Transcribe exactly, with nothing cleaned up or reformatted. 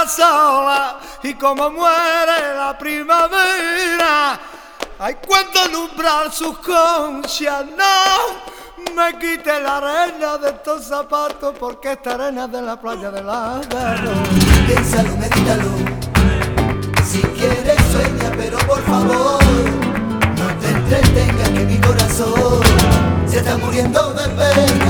sola y como muere la primavera. Ay, cuando alumbrar sus conchas, no me quite la arena de estos zapatos, porque esta arena es de la playa de la Garro. Piénsalo, medítalo, si quieres sueña, pero por favor no te entretengas, que mi corazón se está muriendo de pena.